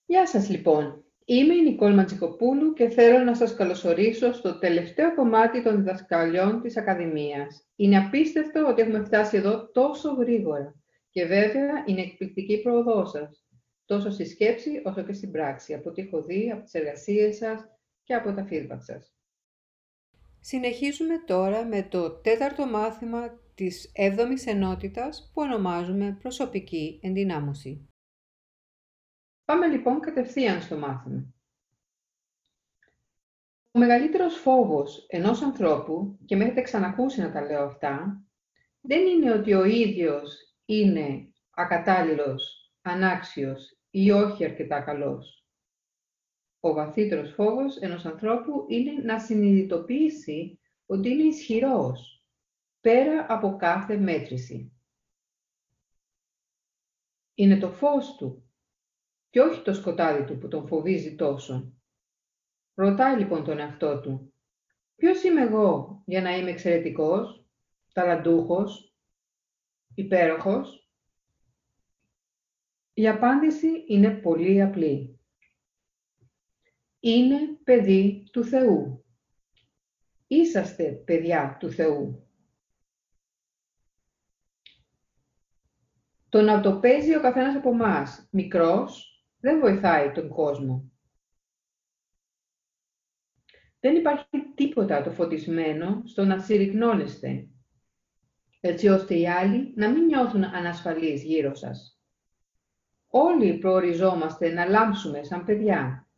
Γεια σας λοιπόν. Είμαι η Νικόλ Ματζικοπούλου και θέλω να σας καλωσορίσω στο τελευταίο κομμάτι των διδασκαλιών της Ακαδημίας. Είναι απίστευτο ότι έχουμε φτάσει εδώ τόσο γρήγορα και βέβαια είναι εκπληκτική η πρόοδός σας, τόσο στη σκέψη όσο και στην πράξη, από ό,τι έχω δει, από τις εργασίες σας και από τα feedback σας. Συνεχίζουμε τώρα με το τέταρτο μάθημα της 7ης ενότητας που ονομάζουμε προσωπική ενδυνάμωση. Πάμε λοιπόν κατευθείαν στο μάθημα. Ο μεγαλύτερος φόβος ενός ανθρώπου, και με έχετε ξανακούσει να τα λέω αυτά, δεν είναι ότι ο ίδιος είναι ακατάλληλος, ανάξιος ή όχι αρκετά καλός. Ο βαθύτερος φόβος ενός ανθρώπου είναι να συνειδητοποιήσει ότι είναι ισχυρός, πέρα από κάθε μέτρηση. Είναι το φως του και όχι το σκοτάδι του που τον φοβίζει τόσο. Ρωτάει λοιπόν τον εαυτό του, ποιος είμαι εγώ για να είμαι εξαιρετικός, ταλαντούχος, υπέροχος? Η απάντηση είναι πολύ απλή. Είναι παιδί του Θεού. Είσαστε παιδιά του Θεού. Το να το παίζει ο καθένας από εμάς μικρός δεν βοηθάει τον κόσμο. Δεν υπάρχει τίποτα το φωτισμένο στο να συρρυκνώνεστε, έτσι ώστε οι άλλοι να μην νιώθουν ανασφαλείς γύρω σας. Όλοι προοριζόμαστε να λάμψουμε σαν παιδιά.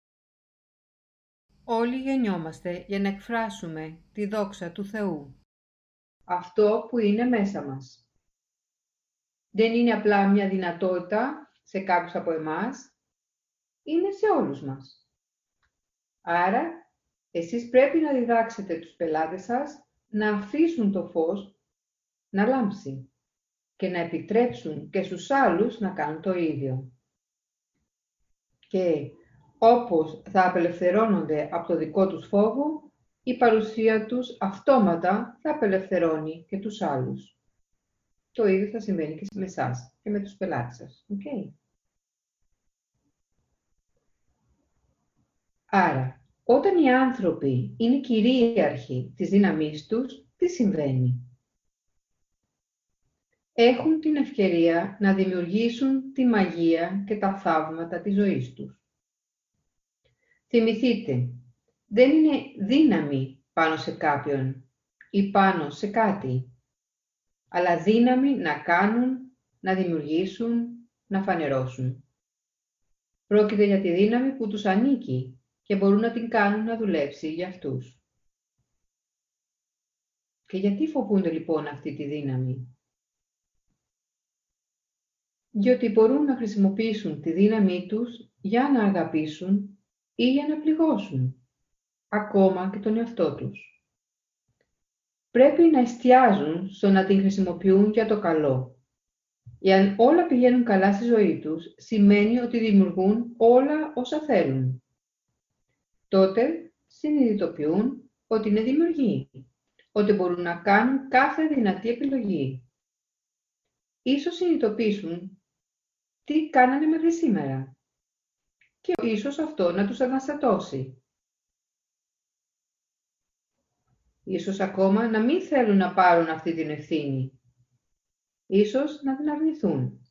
Όλοι γεννιόμαστε για να εκφράσουμε τη δόξα του Θεού. Αυτό που είναι μέσα μας. Δεν είναι απλά μια δυνατότητα σε κάποιους από εμάς, είναι σε όλους μας. Άρα, εσείς πρέπει να διδάξετε τους πελάτες σας να αφήσουν το φως να λάμψει και να επιτρέψουν και στους άλλους να κάνουν το ίδιο. Και όπως θα απελευθερώνονται από το δικό τους φόβο, η παρουσία τους αυτόματα θα απελευθερώνει και τους άλλους. Το ίδιο θα συμβαίνει και με εσάς και με τους πελάτες σας. Okay. Άρα, όταν οι άνθρωποι είναι κυρίαρχοι της δύναμής τους, τι συμβαίνει? Έχουν την ευκαιρία να δημιουργήσουν τη μαγεία και τα θαύματα της ζωής τους. Θυμηθείτε, δεν είναι δύναμη πάνω σε κάποιον ή πάνω σε κάτι, αλλά δύναμη να κάνουν, να δημιουργήσουν, να φανερώσουν. Πρόκειται για τη δύναμη που τους ανήκει και μπορούν να την κάνουν να δουλέψει για αυτούς. Και γιατί φοβούνται λοιπόν αυτή τη δύναμη? Διότι μπορούν να χρησιμοποιήσουν τη δύναμή τους για να αγαπήσουν ή για να πληγώσουν, ακόμα και τον εαυτό τους. Πρέπει να εστιάζουν στο να την χρησιμοποιούν για το καλό. Εάν όλα πηγαίνουν καλά στη ζωή τους, σημαίνει ότι δημιουργούν όλα όσα θέλουν. Τότε συνειδητοποιούν ότι είναι δημιουργοί, ότι μπορούν να κάνουν κάθε δυνατή επιλογή. Ίσως συνειδητοποιήσουν τι κάνανε μέχρι σήμερα και ίσως αυτό να τους αναστατώσει. Ίσως ακόμα να μην θέλουν να πάρουν αυτή την ευθύνη. Ίσως να την αρνηθούν.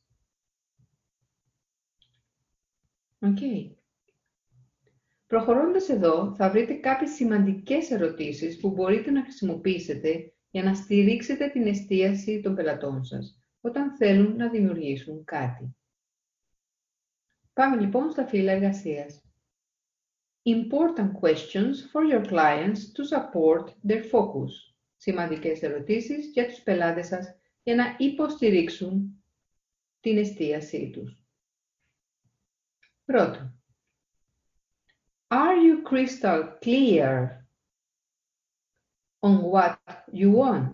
Okay. Προχωρώντας εδώ, θα βρείτε κάποιες σημαντικές ερωτήσεις που μπορείτε να χρησιμοποιήσετε για να στηρίξετε την εστίαση των πελατών σας, όταν θέλουν να δημιουργήσουν κάτι. Πάμε λοιπόν στα φύλλα εργασίας. Important questions for your clients to support their focus. Σημαντικές ερωτήσεις για τους πελάτες σας για να υποστηρίξουν την εστίασή τους. Πρώτον, are you crystal clear on what you want?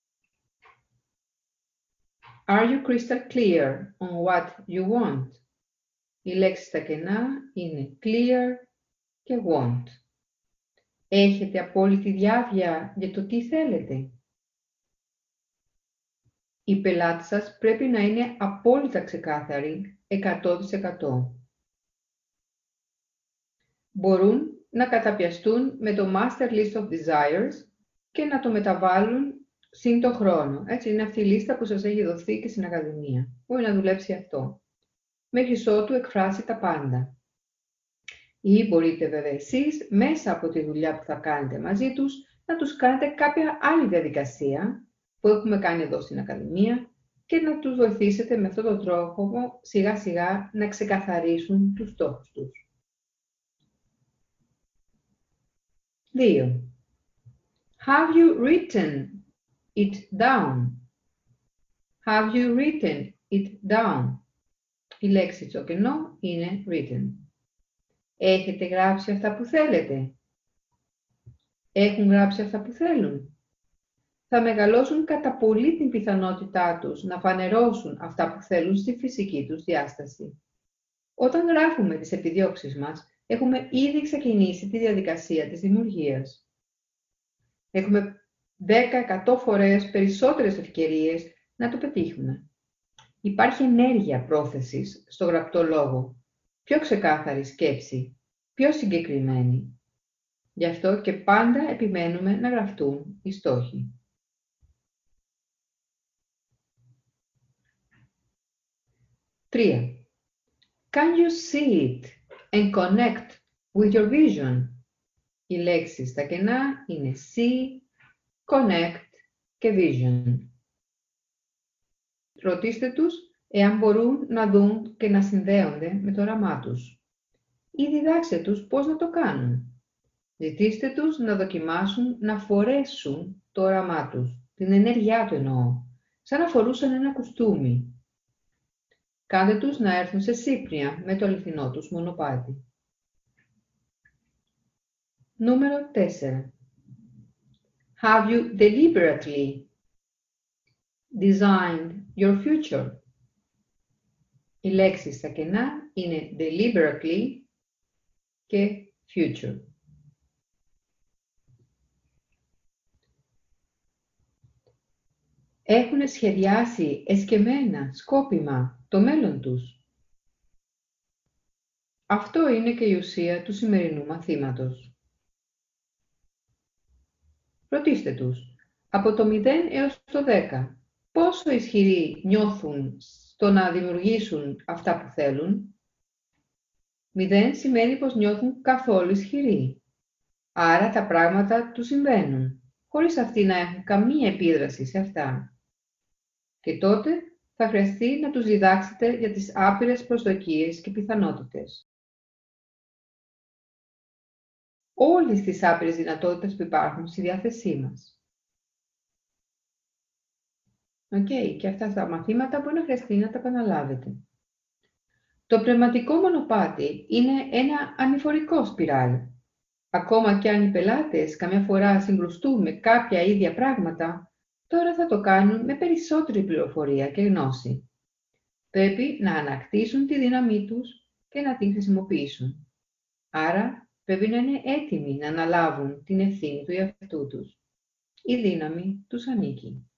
Are you crystal clear on what you want? Οι λέξεις στα κενά είναι clear και want. Έχετε απόλυτη διάβια για το τι θέλετε? Οι πελάτες σας πρέπει να είναι απόλυτα ξεκάθαροι 100%. μπορούν να καταπιαστούν με το Master List of Desires και να το μεταβάλουν συν το χρόνο. Έτσι, είναι αυτή η λίστα που σας έχει δοθεί και στην Ακαδημία. Μπορεί να δουλέψει αυτό. Μέχρι ότου εκφράσει τα πάντα. Ή μπορείτε βέβαια εσείς, μέσα από τη δουλειά που θα κάνετε μαζί τους, να τους κάνετε κάποια άλλη διαδικασία που έχουμε κάνει εδώ στην Ακαδημία και να τους βοηθήσετε με αυτόν τον τρόπο σιγά σιγά να ξεκαθαρίσουν τους στόχους τους. 2. Have you written it down? Have you written it down? Η λέξη στο κενό είναι written. Έχετε γράψει αυτά που θέλετε? Έχουν γράψει αυτά που θέλουν? Θα μεγαλώσουν κατά πολύ την πιθανότητά τους να φανερώσουν αυτά που θέλουν στη φυσική τους διάσταση. Όταν γράφουμε τις επιδιώξεις μας, έχουμε ήδη ξεκινήσει τη διαδικασία της δημιουργίας. Έχουμε 10-100 φορές περισσότερες ευκαιρίες να το πετύχουμε. Υπάρχει ενέργεια πρόθεσης στο γραπτό λόγο, πιο ξεκάθαρη σκέψη, πιο συγκεκριμένη. Γι' αυτό και πάντα επιμένουμε να γραφτούν οι στόχοι. 3. Can you see it and connect with your vision? Οι λέξεις στα κενά είναι see, connect και vision. Ρωτήστε τους εάν μπορούν να δουν και να συνδέονται με το όραμά τους. Ή διδάξτε τους πώς να το κάνουν. Ζητήστε τους να δοκιμάσουν να φορέσουν το όραμά τους, την ενέργειά του εννοώ, σαν να φορούσαν ένα κουστούμι. Κάντε τους να έρθουν σε σύμπνοια με το αληθινό τους μονοπάτι. Νούμερο 4. Have you deliberately designed your future? Οι λέξεις στα κενά είναι deliberately και future. Έχουν σχεδιάσει εσκεμμένα, σκόπιμα, το μέλλον τους. Αυτό είναι και η ουσία του σημερινού μαθήματος. Ρωτήστε τους, από το 0 έως το 10, πόσο ισχυροί νιώθουν στο να δημιουργήσουν αυτά που θέλουν? 0 σημαίνει πως νιώθουν καθόλου ισχυροί. Άρα τα πράγματα τους συμβαίνουν, χωρίς αυτοί να έχουν καμία επίδραση σε αυτά. Και τότε θα χρειαστεί να τους διδάξετε για τις άπειρες προσδοκίες και πιθανότητες. Όλες τις άπειρες δυνατότητες που υπάρχουν στη διάθεσή μας. Και αυτά τα μαθήματα μπορεί να χρειαστεί να τα επαναλάβετε. Το πνευματικό μονοπάτι είναι ένα ανηφορικό σπιράλ. Ακόμα και αν οι πελάτες καμιά φορά συγκρουστούν με κάποια ίδια πράγματα, τώρα θα το κάνουν με περισσότερη πληροφορία και γνώση. Πρέπει να ανακτήσουν τη δύναμή τους και να την χρησιμοποιήσουν. Άρα πρέπει να είναι έτοιμοι να αναλάβουν την ευθύνη του εαυτού τους. Η δύναμη τους ανήκει.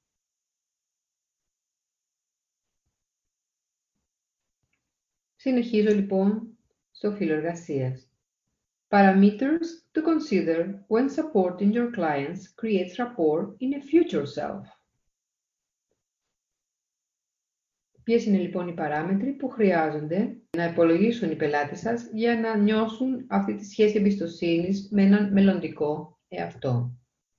Συνεχίζω λοιπόν στο φύλλο εργασίας. Parameters to consider when supporting your clients creates rapport in a future self. Ποιες είναι λοιπόν οι παράμετροι που χρειάζονται να υπολογίσουν οι πελάτες σας για να νιώσουν αυτή τη σχέση εμπιστοσύνης με έναν μελλοντικό εαυτό.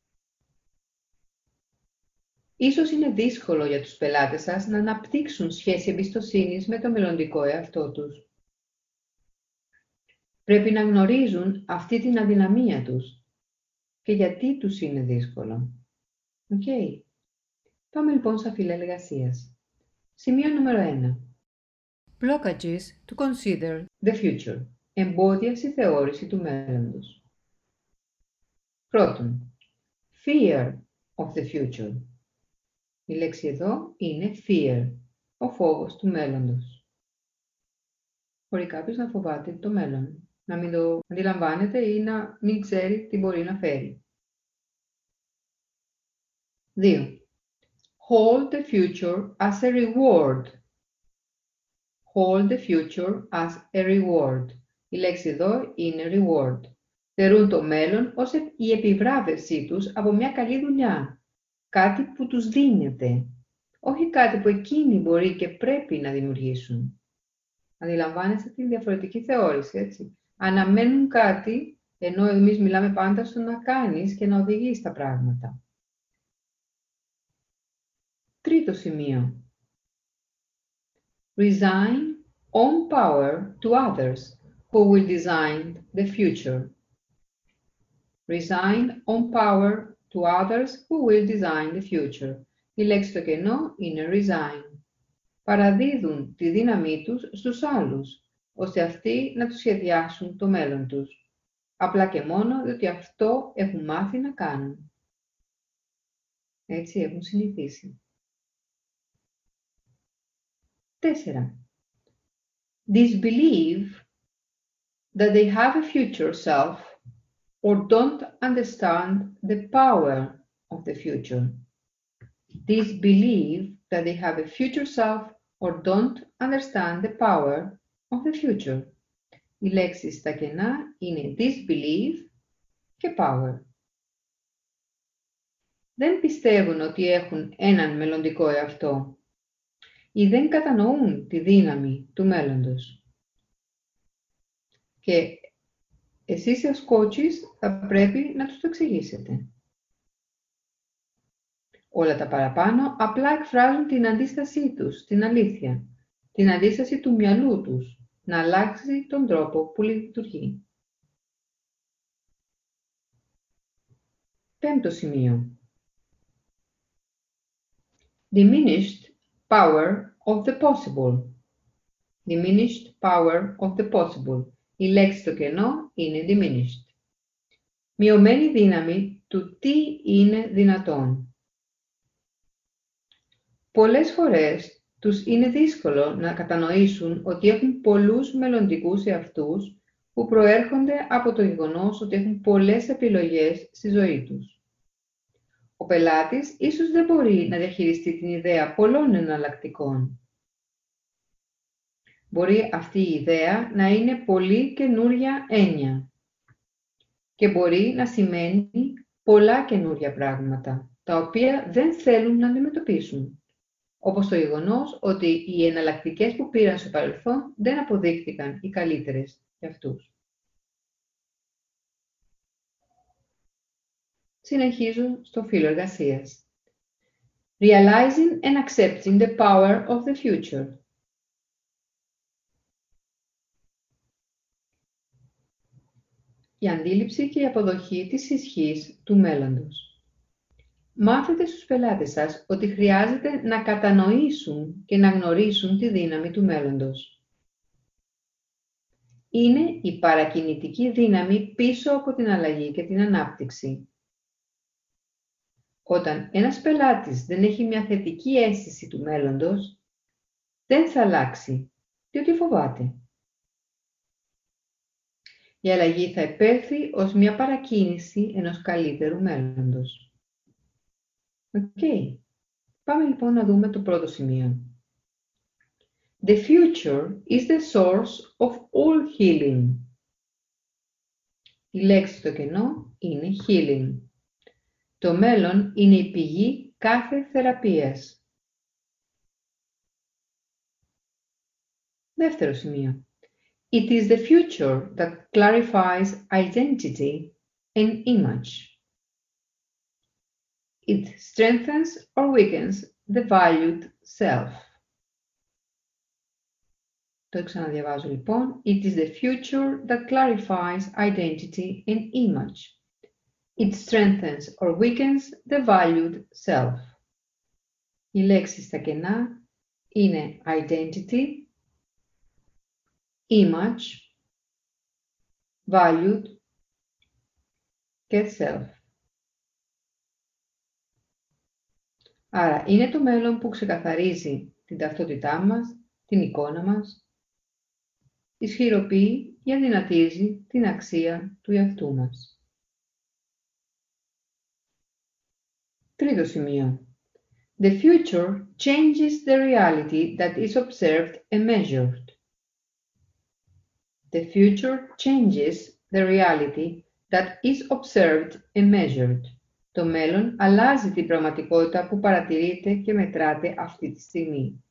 Ίσως είναι δύσκολο για τους πελάτες σας να αναπτύξουν σχέση εμπιστοσύνης με το μελλοντικό εαυτό τους. Πρέπει να γνωρίζουν αυτή την αδυναμία τους και γιατί τους είναι δύσκολο. Πάμε λοιπόν στα φύλλα εργασίας. Σημείο νούμερο 1. Blockages to consider the future. Εμπόδια στη θεώρηση του μέλλοντος. Πρώτον, fear of the future. Η λέξη εδώ είναι fear, ο φόβος του μέλλοντος. Μπορεί κάποιος να φοβάται το μέλλον, να μην το αντιλαμβάνεται ή να μην ξέρει τι μπορεί να φέρει. 2. Hold the future as a reward. Hold the future as a reward. Η λέξη εδώ είναι reward. Θεωρούν το μέλλον ως η επιβράβευσή τους από μια καλή δουλειά. Κάτι που τους δίνεται. Όχι κάτι που εκείνοι μπορεί και πρέπει να δημιουργήσουν. Αντιλαμβάνεστε τη διαφορετική θεώρηση, έτσι. Αναμένουν κάτι, ενώ εμείς μιλάμε πάντα στο να κάνεις και να οδηγείς τα πράγματα. Τρίτο σημείο. Resign own power to others who will design the future. Resign own power to others who will design the future. Η λέξη στο κενό είναι resign. Παραδίδουν τη δύναμή τους στους άλλους, ώστε αυτοί να τους σχεδιάσουν το μέλλον τους. Απλά και μόνο διότι αυτό έχουν μάθει να κάνουν. Έτσι έχουν συνηθίσει. 4. Disbelieve that they have a future self or don't understand the power of the future. Disbelieve that they have a future self or don't understand the power of the future. Οι λέξεις στα κενά είναι disbelieve και power. Δεν πιστεύουν ότι έχουν έναν μελλοντικό εαυτό ή δεν κατανοούν τη δύναμη του μέλλοντος. Και εσείς ως coaches θα πρέπει να τους το εξηγήσετε. Όλα τα παραπάνω απλά εκφράζουν την αντίστασή τους, την αλήθεια, την αντίσταση του μυαλού τους, να αλλάξει τον τρόπο που λειτουργεί. 5ο σημείο. Diminished power of the possible. Diminished power of the possible. Η λέξη στο κενό είναι diminished. Μειωμένη δύναμη του τι είναι δυνατόν. Πολλές φορές τους είναι δύσκολο να κατανοήσουν ότι έχουν πολλούς μελλοντικούς εαυτούς που προέρχονται από το γεγονός ότι έχουν πολλές επιλογές στη ζωή τους. Ο πελάτης ίσως δεν μπορεί να διαχειριστεί την ιδέα πολλών εναλλακτικών. Μπορεί αυτή η ιδέα να είναι πολύ καινούρια έννοια και μπορεί να σημαίνει πολλά καινούρια πράγματα, τα οποία δεν θέλουν να αντιμετωπίσουν, όπως το γεγονός ότι οι εναλλακτικές που πήραν στο παρελθόν δεν αποδείχθηκαν οι καλύτερες για αυτούς. Συνεχίζω στο φύλλο εργασίας. Realizing and accepting the power of the future. Η αντίληψη και η αποδοχή της ισχύς του μέλλοντος. Μάθετε στους πελάτες σας ότι χρειάζεται να κατανοήσουν και να γνωρίσουν τη δύναμη του μέλλοντος. Είναι η παρακινητική δύναμη πίσω από την αλλαγή και την ανάπτυξη. Όταν ένας πελάτης δεν έχει μια θετική αίσθηση του μέλλοντος, δεν θα αλλάξει, διότι φοβάται. Η αλλαγή θα επέλθει ως μια παρακίνηση ενός καλύτερου μέλλοντος. Πάμε λοιπόν να δούμε το πρώτο σημείο. The future is the source of all healing. Η λέξη στο κενό είναι healing. Το μέλλον είναι η πηγή κάθε θεραπείας. Δεύτερο σημείο. It is the future that clarifies identity and image. It strengthens or weakens the valued self. Το ξαναδιαβάζω λοιπόν. It is the future that clarifies identity and image. It strengthens or weakens the valued self. Οι λέξεις στα κενά είναι identity, image, valued και self. Άρα είναι το μέλλον που ξεκαθαρίζει την ταυτότητά μας, την εικόνα μας, ισχυροποιεί ή αδυνατίζει την αξία του εαυτού μας. Τρίτο σημείο. The future changes the reality that is observed and measured. The future changes the reality that is observed and measured. Το μέλλον αλλάζει την πραγματικότητα που παρατηρείται και μετράται αυτή τη στιγμή.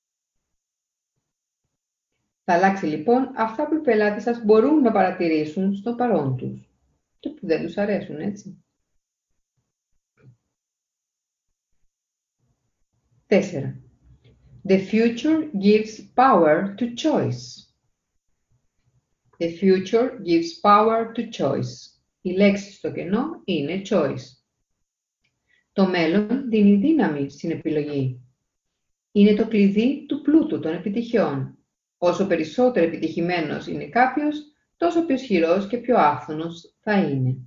Θα αλλάξει λοιπόν αυτά που οι πελάτες σας μπορούν να παρατηρήσουν στο παρόν τους και που δεν τους αρέσουν, έτσι. 4. The future gives power to choice. The future gives power to choice. Η λέξη στο κενό είναι choice. Το μέλλον δίνει δύναμη στην επιλογή. Είναι το κλειδί του πλούτου των επιτυχιών. Όσο περισσότερο επιτυχημένος είναι κάποιος, τόσο πιο ισχυρός και πιο άφθονος θα είναι.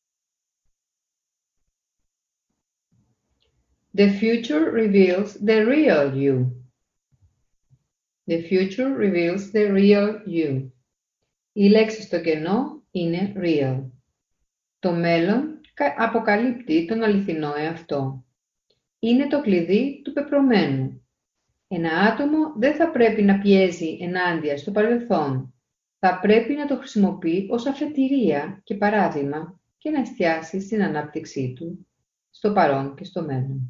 The future reveals the real you. The future reveals the real you. Η λέξη στο κενό είναι real. Το μέλλον αποκαλύπτει τον αληθινό εαυτό. Είναι το κλειδί του πεπρωμένου. Ένα άτομο δεν θα πρέπει να πιέζει ενάντια στο παρελθόν. Θα πρέπει να το χρησιμοποιεί ως αφετηρία και παράδειγμα και να εστιάσει στην ανάπτυξή του, στο παρόν και στο μέλλον.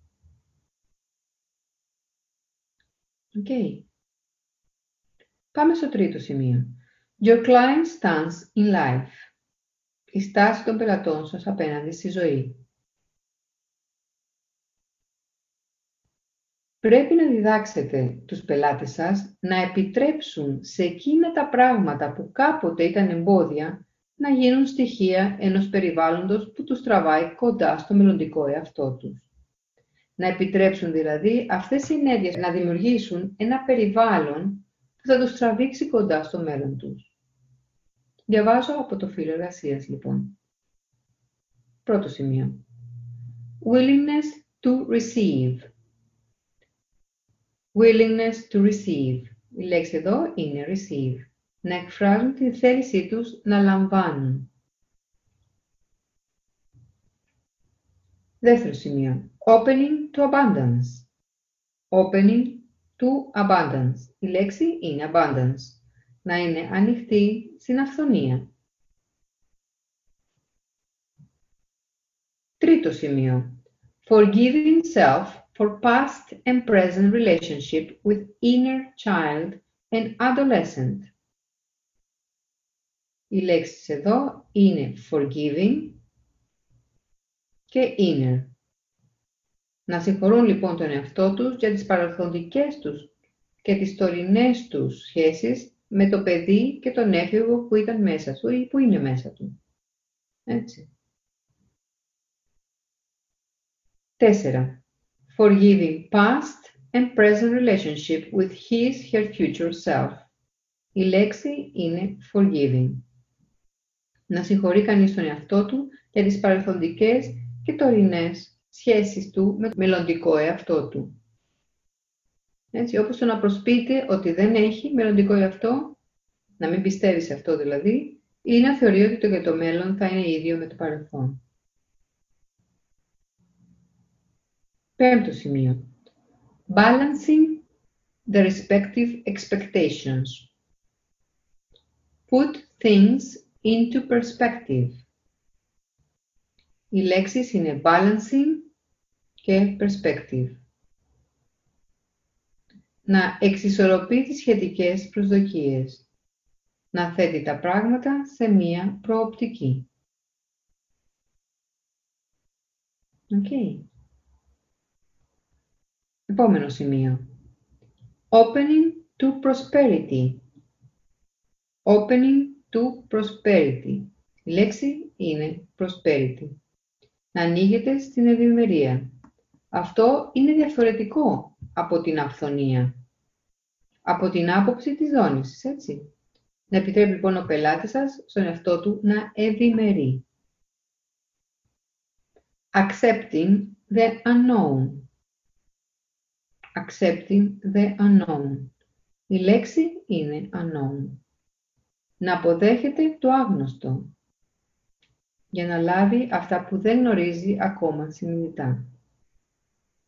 Okay. Πάμε στο τρίτο σημείο. Your client stance in life. Η στάση των πελατών σας απέναντι στη ζωή. Πρέπει να διδάξετε τους πελάτες σας να επιτρέψουν σε εκείνα τα πράγματα που κάποτε ήταν εμπόδια να γίνουν στοιχεία ενός περιβάλλοντος που τους τραβάει κοντά στο μελλοντικό εαυτό τους. Να επιτρέψουν δηλαδή αυτές οι ενέργειες να δημιουργήσουν ένα περιβάλλον που θα τους τραβήξει κοντά στο μέλλον τους. Διαβάζω από το φύλλο εργασίας λοιπόν. Πρώτο σημείο. Willingness to receive. Willingness to receive. Η λέξη εδώ είναι receive. Να εκφράζουν την θέλησή τους να λαμβάνουν. Δεύτερο σημείο. Opening to abundance. Opening to abundance. Η λέξη είναι abundance. Να είναι ανοιχτή στην αυθονία. Τρίτο σημείο. Forgiving self for past and present relationship with inner child and adolescent. Οι λέξεις εδώ είναι forgiving και inner. Να συγχωρούν λοιπόν τον εαυτό τους για τις παρελθοντικές τους και τις τωρινές τους σχέσεις με το παιδί και τον έφηβο που ήταν μέσα του ή που είναι μέσα του. Έτσι. 4. Forgiving past and present relationship with his/her future self. Η λέξη είναι forgiving. Να συγχωρεί κανείς τον εαυτό του για τις παρελθοντικές και τωρινές σχέσεις του με το μελλοντικό εαυτό του. Έτσι, όπως το να προσποιείται ότι δεν έχει μελλοντικό εαυτό, να μην πιστεύει σε αυτό δηλαδή, ή να θεωρεί ότι το για το μέλλον θα είναι ίδιο με το παρελθόν. Πέμπτο σημείο. Balancing the respective expectations. Put things into perspective. Οι λέξεις είναι balancing και perspective. Να εξισορροπεί τις σχετικές προσδοκίες. Να θέτει τα πράγματα σε μία προοπτική. Okay. Επόμενο σημείο. Opening to prosperity. Opening to prosperity. Η λέξη είναι prosperity. Να ανοίγεται στην ευημερία. Αυτό είναι διαφορετικό από την αυθονία. Από την άποψη της δόνησης, έτσι. Να επιτρέπει λοιπόν ο πελάτης σας στον εαυτό του να ευημερεί. Accepting the unknown. Accepting the unknown. Η λέξη είναι unknown. Να αποδέχεται το άγνωστο. Για να λάβει αυτά που δεν γνωρίζει ακόμα συνειδητά.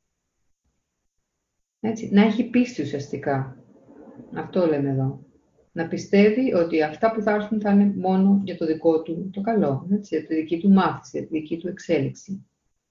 Έτσι, να έχει πίστη ουσιαστικά. Αυτό λέμε εδώ. Να πιστεύει ότι αυτά που θα έρθουν θα είναι μόνο για το δικό του το καλό, έτσι, για τη δική του μάθηση, για τη δική του εξέλιξη.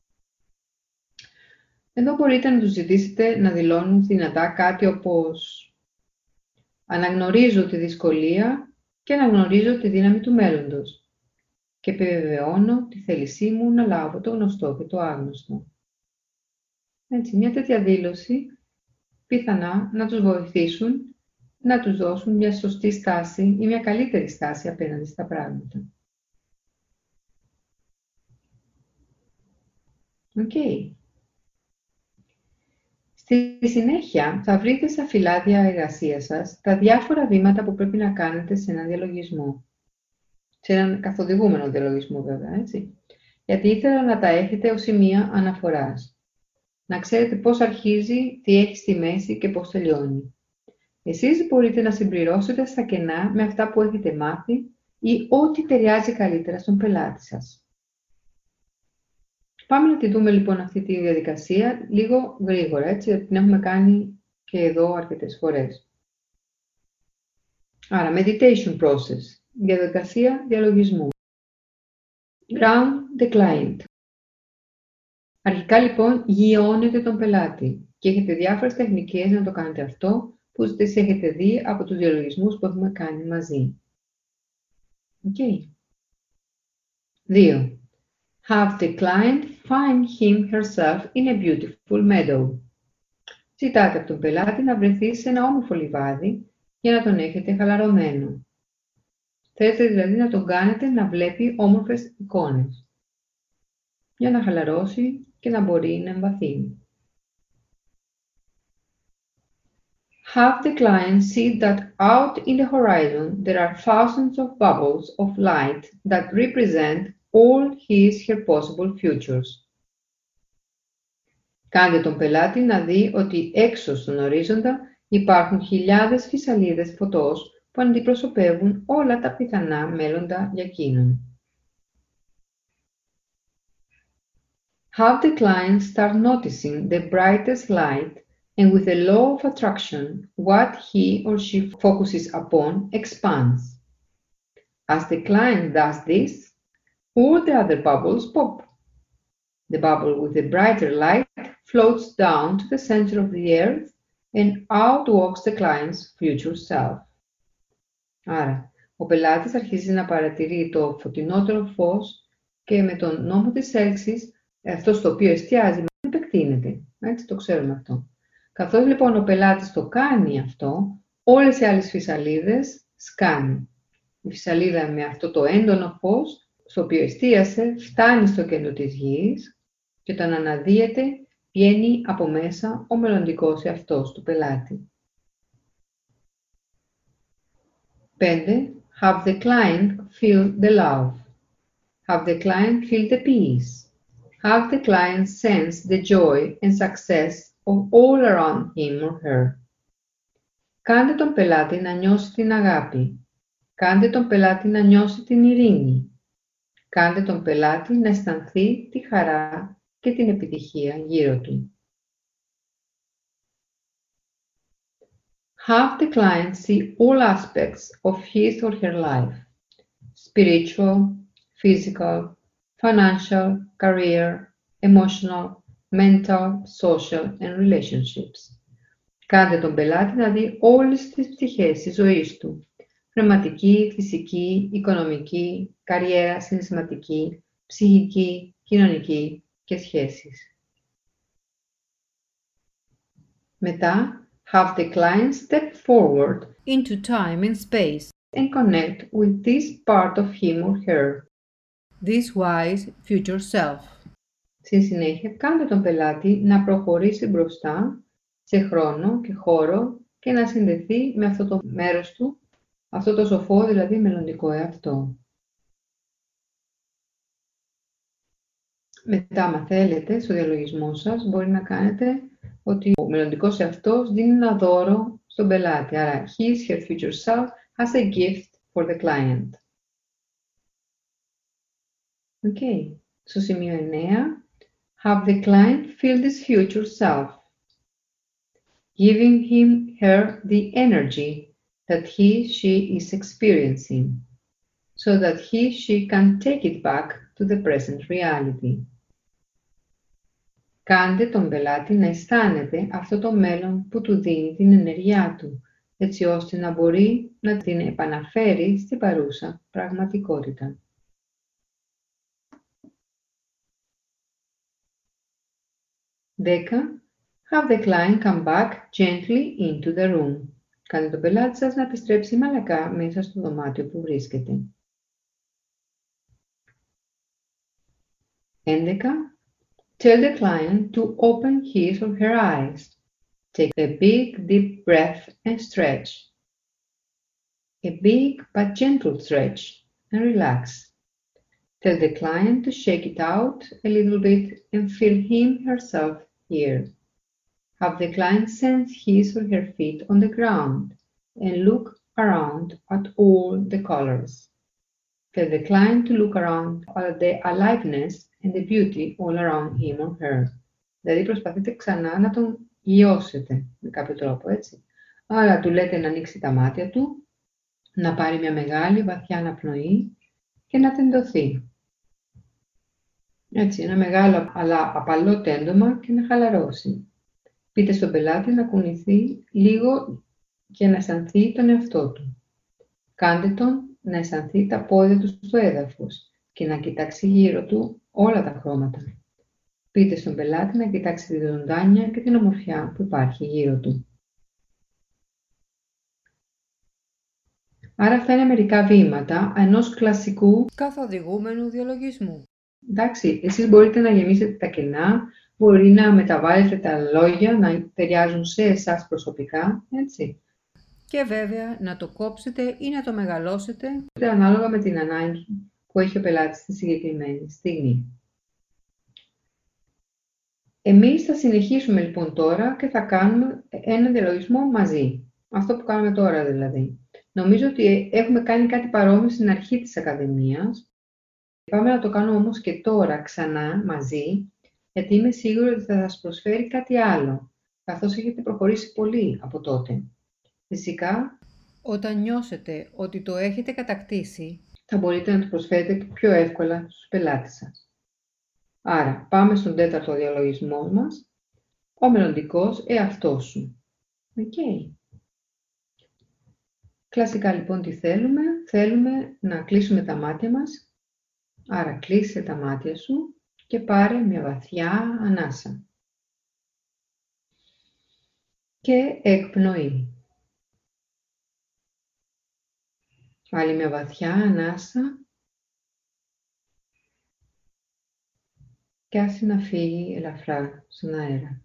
Εδώ μπορείτε να τους ζητήσετε να δηλώνουν δυνατά κάτι όπως «Αναγνωρίζω τη δυσκολία και αναγνωρίζω τη δύναμη του μέλλοντος και επιβεβαιώνω τη θέλησή μου να λάβω το γνωστό και το άγνωστο». Έτσι, μια τέτοια δήλωση πιθανά να τους βοηθήσουν να τους δώσουν μια σωστή στάση ή μια καλύτερη στάση απέναντι στα πράγματα. Okay. Στη συνέχεια θα βρείτε στα φυλάδια εργασίας σας τα διάφορα βήματα που πρέπει να κάνετε σε έναν διαλογισμό. Σε έναν καθοδηγούμενο διαλογισμό βέβαια, έτσι. Γιατί ήθελα να τα έχετε ως σημεία αναφοράς. Να ξέρετε πώς αρχίζει, τι έχει στη μέση και πώς τελειώνει. Εσείς μπορείτε να συμπληρώσετε στα κενά με αυτά που έχετε μάθει ή ό,τι ταιριάζει καλύτερα στον πελάτη σας. Πάμε να τη δούμε λοιπόν αυτή τη διαδικασία λίγο γρήγορα, έτσι, γιατί την έχουμε κάνει και εδώ αρκετές φορές. Άρα, meditation process, διαδικασία διαλογισμού. Ground the client. Αρχικά λοιπόν γιώνετε τον πελάτη και έχετε διάφορες τεχνικές να το κάνετε αυτό που τις έχετε δει από τους διαλογισμούς που έχουμε κάνει μαζί. Okay. 2. Have the client find him herself in a beautiful meadow. Ζητάτε από τον πελάτη να βρεθεί σε ένα όμορφο λιβάδι για να τον έχετε χαλαρωμένο. Θέλετε δηλαδή να τον κάνετε να βλέπει όμορφες εικόνες για να χαλαρώσει και να μπορεί να εμβαθύνει. Have the client see that out in the horizon there are thousands of bubbles of light that represent all her possible futures. Κάντε τον πελάτη να δει ότι έξω στον ορίζοντα υπάρχουν χιλιάδες φυσαλίδες φωτός που αντιπροσωπεύουν όλα τα πιθανά μέλλοντα για εκείνον. Have the client start noticing the brightest light and with the law of attraction, what he or she focuses upon expands. As the client does this, all the other bubbles pop. The bubble with the brighter light floats down to the center of the earth and out walks the client's future self. Άρα, ο πελάτης αρχίζει να παρατηρεί το φωτεινότερο φως και με τον νόμο της έλξης, αυτό στο οποίο εστιάζει, επεκτείνεται. Έτσι το ξέρουμε αυτό. Καθώς λοιπόν ο πελάτης το κάνει αυτό, όλες οι άλλες φυσαλίδες σκάνε. Η φυσαλίδα με αυτό το έντονο φως, στο οποίο εστίασε, φτάνει στο κέντρο της γης και όταν αναδύεται, βγαίνει από μέσα ο μελλοντικός εαυτός του πελάτη. 5. Have the client feel the love. Have the client feel the peace. Have the client sense the joy and success of all around him or her. Κάντε τον πελάτη να νιώσει την αγάπη. Κάντε τον πελάτη να νιώσει την ειρήνη. Κάντε τον πελάτη να αισθανθεί τη χαρά και την επιτυχία γύρω του. Have the client see all aspects of his or her life. Spiritual, physical, financial, career, emotional, mental, social and relationships. Κάντε τον πελάτη να δει όλες τις πτυχές της ζωής του. Πνευματική, φυσική, οικονομική, καριέρα, συναισθηματική, ψυχική, κοινωνική και σχέσεις. Μετά, have the client step forward into time and space and connect with this part of him or her, this wise future self. Στη συνέχεια, κάντε τον πελάτη να προχωρήσει μπροστά σε χρόνο και χώρο και να συνδεθεί με αυτό το μέρος του, αυτό το σοφό δηλαδή μελλοντικό εαυτό. Μετά, αν θέλετε, στο διαλογισμό σας μπορεί να κάνετε ότι ο μελλοντικός εαυτός δίνει ένα δώρο στον πελάτη. Άρα, his, her future self has a gift for the client. Okay. Στο σημείο 9, have the client feel this future self, giving him, her the energy that he/she is experiencing, so that he/she can take it back to the present reality. Κάντε τον πελάτη να αισθάνεται αυτό το μέλλον που του δίνει την ενέργειά του, έτσι ώστε να μπορεί να την επαναφέρει στην παρούσα πραγματικότητα. 10. Have the client come back gently into the room. Κάντε τον πελάτη σας να επιστρέψει μαλακά μέσα στο δωμάτιο που βρίσκεται. 11. Tell the client to open his or her eyes. Take a big deep breath and stretch. A big but gentle stretch and relax. Tell the client to shake it out a little bit and feel him/herself here. Have the client sense his or her feet on the ground and look around at all the colors. Tell the client to look around at the aliveness and the beauty all around him or her. Δηλαδή προσπαθείτε ξανά να τον λιώσετε με κάποιο τρόπο, έτσι. Άρα του λέτε να ανοίξει τα μάτια του, να πάρει μια μεγάλη βαθιά αναπνοή και να τεντωθεί. Έτσι, ένα μεγάλο αλλά απαλό τέντωμα και να χαλαρώσει. Πείτε στον πελάτη να κουνηθεί λίγο και να αισθανθεί τον εαυτό του. Κάντε τον να αισθανθεί τα πόδια του στο έδαφος και να κοιτάξει γύρω του όλα τα χρώματα. Πείτε στον πελάτη να κοιτάξει τη ζωντάνια και την ομορφιά που υπάρχει γύρω του. Άρα αυτά είναι μερικά βήματα ενός κλασικού καθοδηγούμενου διαλογισμού. Εντάξει, εσείς μπορείτε να γεμίσετε τα κενά, μπορεί να μεταβάλλετε τα λόγια να ταιριάζουν σε εσάς προσωπικά, έτσι. Και βέβαια να το κόψετε ή να το μεγαλώσετε ανάλογα με την ανάγκη που έχει ο πελάτης στη συγκεκριμένη στιγμή. Εμείς θα συνεχίσουμε λοιπόν τώρα και θα κάνουμε ένα διαλογισμό μαζί. Αυτό που κάνουμε τώρα δηλαδή. Νομίζω ότι έχουμε κάνει κάτι παρόμοιο στην αρχή της Ακαδημίας. Πάμε να το κάνουμε όμως και τώρα ξανά μαζί, γιατί είμαι σίγουρη ότι θα σας προσφέρει κάτι άλλο, καθώς έχετε προχωρήσει πολύ από τότε. Φυσικά, όταν νιώσετε ότι το έχετε κατακτήσει, θα μπορείτε να το προσφέρετε πιο εύκολα στους πελάτες σας. Άρα, πάμε στον τέταρτο διαλογισμό μας, ο μελλοντικός εαυτός σου. Okay. Κλασικά λοιπόν τι θέλουμε, θέλουμε να κλείσουμε τα μάτια μας, άρα κλείσε τα μάτια σου και πάρε μια βαθιά ανάσα. Και εκπνοή. Άλλη μια βαθιά ανάσα και άσε να φύγει ελαφρά στον αέρα.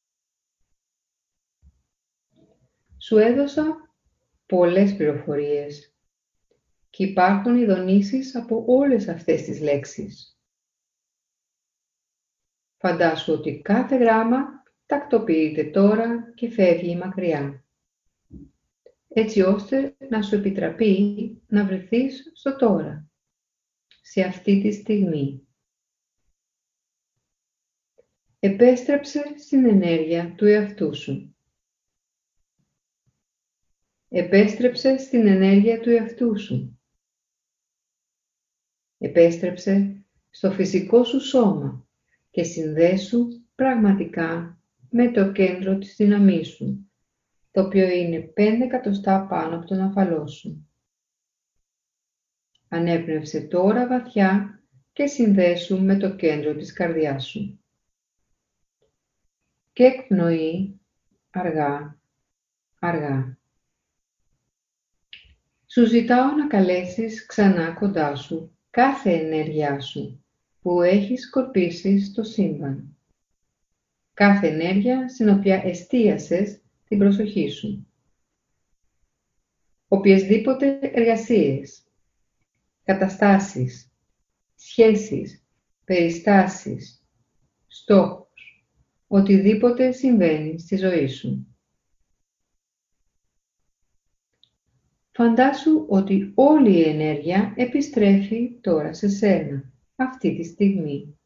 Σου έδωσα πολλές πληροφορίες και υπάρχουν ειδονήσεις από όλες αυτές τις λέξεις. Φαντάσου ότι κάθε γράμμα τακτοποιείται τώρα και φεύγει μακριά, έτσι ώστε να σου επιτραπεί να βρεθείς στο τώρα, σε αυτή τη στιγμή. Επέστρεψε στην ενέργεια του εαυτού σου. Επέστρεψε στην ενέργεια του εαυτού σου. Επέστρεψε στο φυσικό σου σώμα και συνδέσου πραγματικά με το κέντρο της δύναμής σου, το οποίο είναι 5 εκατοστά πάνω από τον αφαλό σου. Ανέπνευσε τώρα βαθιά και συνδέσου με το κέντρο της καρδιάς σου. Και εκπνοή αργά, αργά. Σου ζητάω να καλέσεις ξανά κοντά σου κάθε ενέργειά σου που έχεις σκορπίσει στο σύμπαν. Κάθε ενέργεια στην οποία εστίασες την προσοχή σου. Οποιασδήποτε εργασίες, καταστάσεις, σχέσεις, περιστάσεις, στόχους, οτιδήποτε συμβαίνει στη ζωή σου. Φαντάσου ότι όλη η ενέργεια επιστρέφει τώρα σε σένα, αυτή τη στιγμή.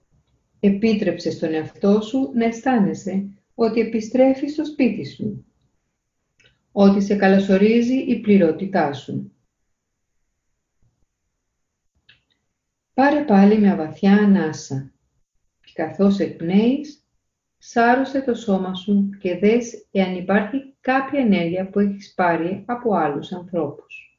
Επίτρεψε στον εαυτό σου να αισθάνεσαι ότι επιστρέφει στο σπίτι σου ότι σε καλωσορίζει η πληρότητά σου. Πάρε πάλι μια βαθιά ανάσα και καθώς εκπνέεις, σάρωσε το σώμα σου και δες εάν υπάρχει κάποια ενέργεια που έχεις πάρει από άλλους ανθρώπους.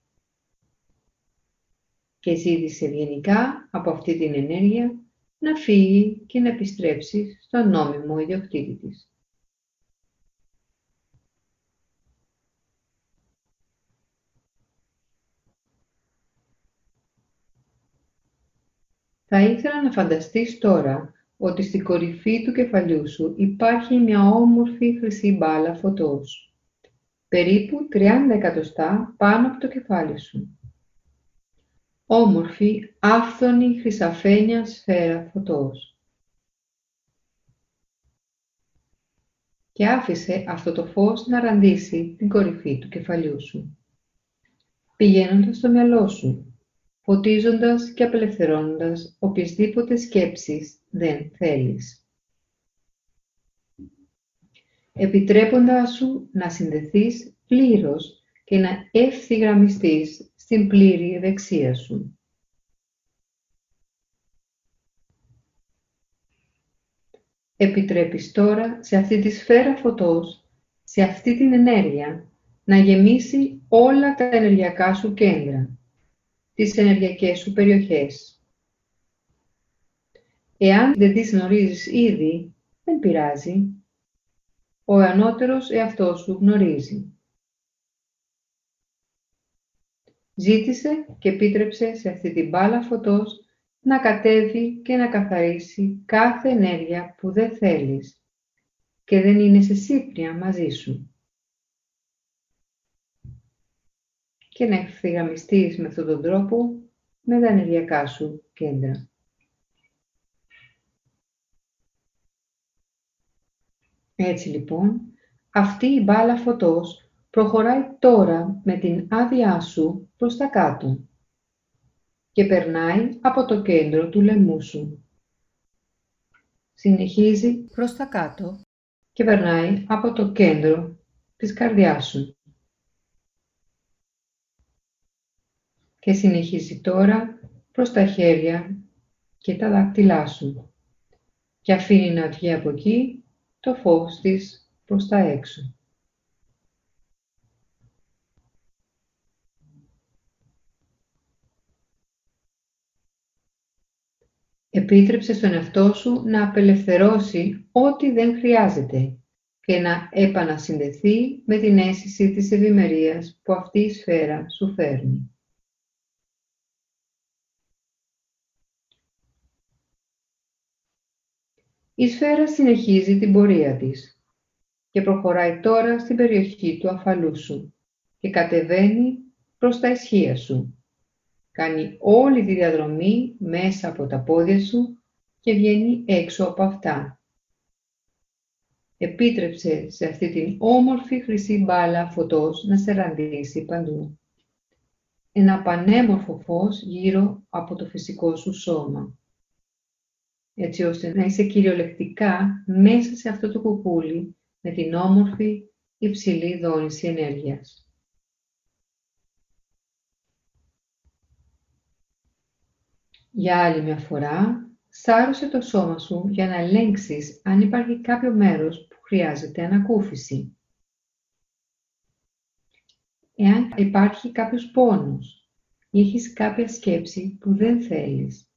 Και ζήτησε ευγενικά από αυτή την ενέργεια να φύγει και να επιστρέψει στον νόμιμο ιδιοκτήτη της. Θα ήθελα να φανταστείς τώρα ότι στην κορυφή του κεφαλιού σου υπάρχει μια όμορφη χρυσή μπάλα φωτός, περίπου 30 εκατοστά πάνω από το κεφάλι σου. Όμορφη, άφθονη χρυσαφένια σφαίρα φωτός. Και άφησε αυτό το φως να ραντίσει την κορυφή του κεφαλιού σου, πηγαίνοντας στο μυαλό σου, φωτίζοντας και απελευθερώνοντας οποιασδήποτε σκέψεις δεν θέλεις. Επιτρέποντας σου να συνδεθείς πλήρως και να ευθυγραμμιστείς στην πλήρη ευεξία σου. Επιτρέπεις τώρα σε αυτή τη σφαίρα φωτός, σε αυτή την ενέργεια, να γεμίσει όλα τα ενεργειακά σου κέντρα, τις ενεργειακές σου περιοχές. Εάν δεν τις γνωρίζεις ήδη, δεν πειράζει. Ο ανώτερος εαυτός σου γνωρίζει. Ζήτησε και επίτρεψε σε αυτή την μπάλα φωτός να κατέβει και να καθαρίσει κάθε ενέργεια που δεν θέλεις και δεν είναι σε σύμπνοια μαζί σου. Και να ευθυγραμμιστείς με αυτόν τον τρόπο με τα ενεργειακά σου κέντρα. Έτσι λοιπόν, αυτή η μπάλα φωτός προχωράει τώρα με την άδειά σου προς τα κάτω και περνάει από το κέντρο του λαιμού σου. Συνεχίζει προς τα κάτω και περνάει από το κέντρο της καρδιάς σου. Και συνεχίζει τώρα προς τα χέρια και τα δάχτυλά σου και αφήνει να βγει από εκεί το φως της προς τα έξω. Επίτρεψε στον εαυτό σου να απελευθερώσει ό,τι δεν χρειάζεται και να επανασυνδεθεί με την αίσθηση της ευημερίας που αυτή η σφαίρα σου φέρνει. Η σφαίρα συνεχίζει την πορεία της και προχωράει τώρα στην περιοχή του αφαλού σου και κατεβαίνει προς τα ισχύα σου. Κάνει όλη τη διαδρομή μέσα από τα πόδια σου και βγαίνει έξω από αυτά. Επίτρεψε σε αυτή την όμορφη χρυσή μπάλα φωτός να σε ραντίσει παντού. Ένα πανέμορφο φως γύρω από το φυσικό σου σώμα, έτσι ώστε να είσαι κυριολεκτικά μέσα σε αυτό το κουκούλι με την όμορφη υψηλή δόνηση ενέργειας. Για άλλη μια φορά, σάρωσε το σώμα σου για να ελέγξεις αν υπάρχει κάποιο μέρος που χρειάζεται ανακούφιση. Εάν υπάρχει κάποιος πόνος ή έχεις κάποια σκέψη που δεν θέλεις.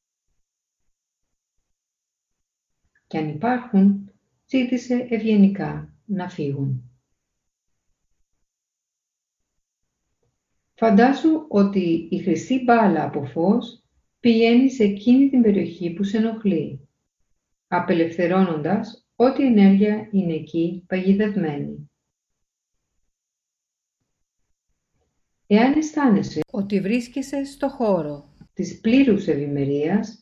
Και αν υπάρχουν, ζήτησε ευγενικά να φύγουν. Φαντάσου ότι η χρυσή μπάλα από φως πηγαίνει σε εκείνη την περιοχή που σε ενοχλεί, απελευθερώνοντας ό,τι ενέργεια είναι εκεί παγιδευμένη. Εάν αισθάνεσαι ότι βρίσκεσαι στο χώρο της πλήρους ευημερίας,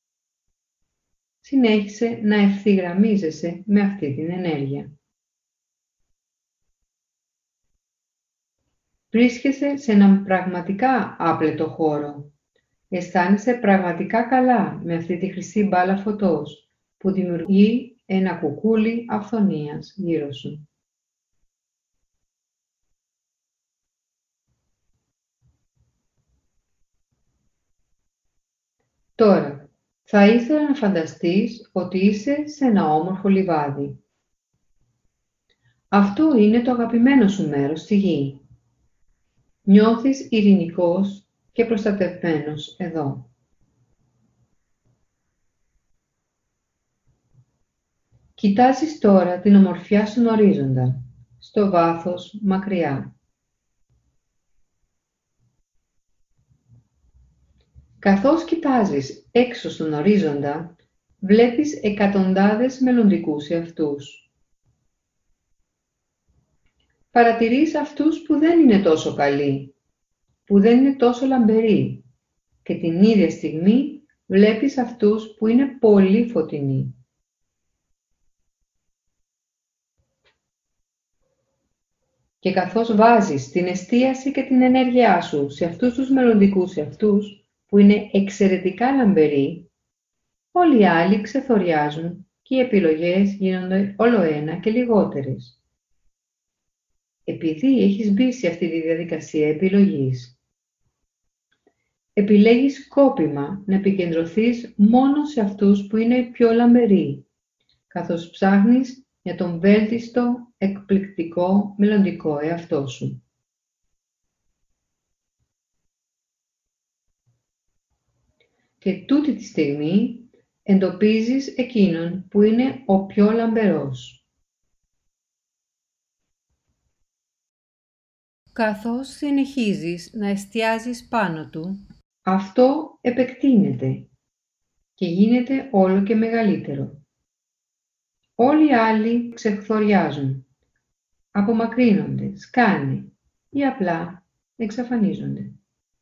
συνέχισε να ευθυγραμμίζεσαι με αυτή την ενέργεια. Βρίσκεσαι σε έναν πραγματικά άπλετο χώρο. Αισθάνεσαι πραγματικά καλά με αυτή τη χρυσή μπάλα φωτός που δημιουργεί ένα κουκούλι αυθονίας γύρω σου. Τώρα, θα ήθελα να φανταστείς ότι είσαι σε ένα όμορφο λιβάδι. Αυτό είναι το αγαπημένο σου μέρος στη γη. Νιώθεις ειρηνικός και προστατευμένος εδώ. Κοιτάζεις τώρα την ομορφιά στον ορίζοντα, στο βάθος μακριά. Καθώς κοιτάζεις έξω στον ορίζοντα, βλέπεις εκατοντάδες μελλοντικούς εαυτούς. Παρατηρείς αυτούς που δεν είναι τόσο καλοί, που δεν είναι τόσο λαμπεροί και την ίδια στιγμή βλέπεις αυτούς που είναι πολύ φωτεινοί. Και καθώς βάζεις την εστίαση και την ενέργειά σου σε αυτούς τους μελλοντικούς εαυτούς που είναι εξαιρετικά λαμπεροί, όλοι οι άλλοι ξεθοριάζουν και οι επιλογές γίνονται όλο ένα και λιγότερες. Επειδή έχεις μπει σε αυτή τη διαδικασία επιλογής, επιλέγεις σκόπιμα να επικεντρωθείς μόνο σε αυτούς που είναι πιο λαμπεροί, καθώς ψάχνεις για τον βέλτιστο, εκπληκτικό, μελλοντικό εαυτό σου. Και τούτη τη στιγμή εντοπίζεις εκείνον που είναι ο πιο λαμπερός. Καθώς συνεχίζεις να εστιάζεις πάνω του, αυτό επεκτείνεται και γίνεται όλο και μεγαλύτερο. Όλοι οι άλλοι ξεχθοριάζουν, απομακρύνονται, σκάνε ή απλά εξαφανίζονται.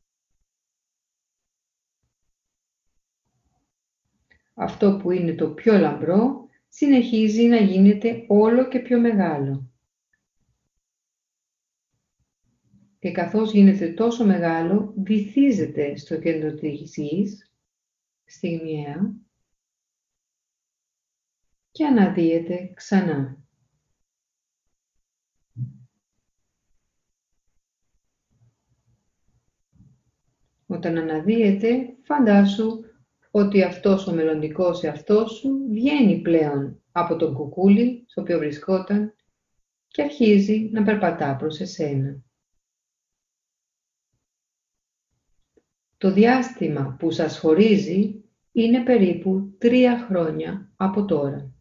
Αυτό που είναι το πιο λαμπρό συνεχίζει να γίνεται όλο και πιο μεγάλο. Και καθώς γίνεται τόσο μεγάλο, βυθίζεται στο κέντρο της γης, στιγμιαία, και αναδύεται ξανά. Όταν αναδύεται, φαντάσου ότι αυτός ο μελλοντικός εαυτός σου βγαίνει πλέον από τον κουκούλι στο οποίο βρισκόταν και αρχίζει να περπατά προς εσένα. Το διάστημα που σας χωρίζει είναι περίπου 3 χρόνια από τώρα.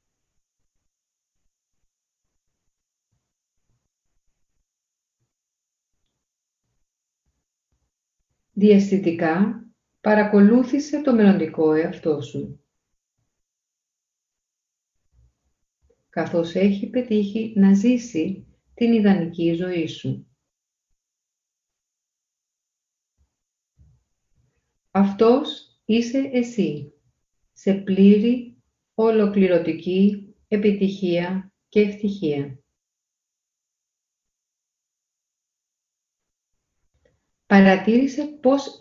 Διαισθητικά παρακολούθησε το μελλοντικό εαυτό σου, καθώς έχει πετύχει να ζήσει την ιδανική ζωή σου. Αυτός είσαι εσύ, σε πλήρη, ολοκληρωτική επιτυχία και ευτυχία. Παρατήρησε πώς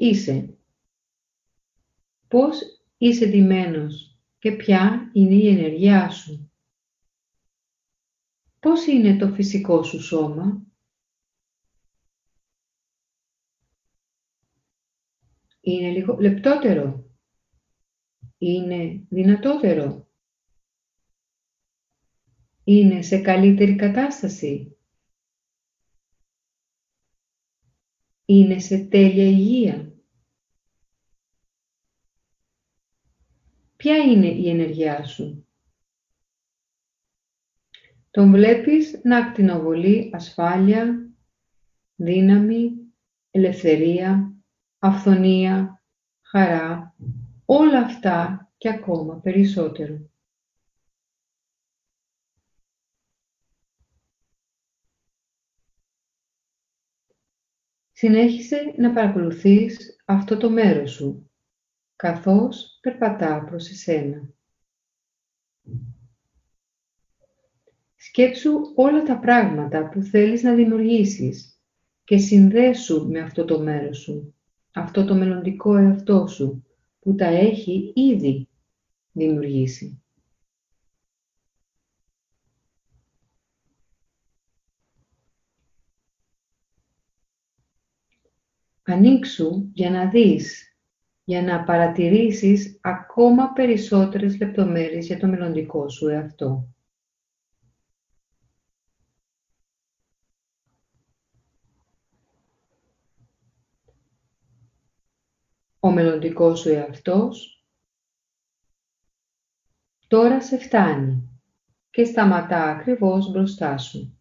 είσαι ντυμένος και ποια είναι η ενέργειά σου. Πώς είναι το φυσικό σου σώμα. Είναι λίγο λεπτότερο. Είναι δυνατότερο. Είναι σε καλύτερη κατάσταση. Είναι σε τέλεια υγεία. Ποια είναι η ενέργειά σου. Τον βλέπεις να ακτινοβολεί ασφάλεια, δύναμη, ελευθερία, αυθονία, χαρά, όλα αυτά και ακόμα περισσότερο. Συνέχισε να παρακολουθείς αυτό το μέρος σου, καθώς περπατά προς εσένα. Σκέψου όλα τα πράγματα που θέλεις να δημιουργήσεις και συνδέσου με αυτό το μέρος σου, αυτό το μελλοντικό εαυτό σου που τα έχει ήδη δημιουργήσει. Ανοίξου για να δεις, για να παρατηρήσεις ακόμα περισσότερες λεπτομέρειες για το μελλοντικό σου εαυτό. Ο μελλοντικός σου εαυτός τώρα σε φτάνει και σταματά ακριβώς μπροστά σου.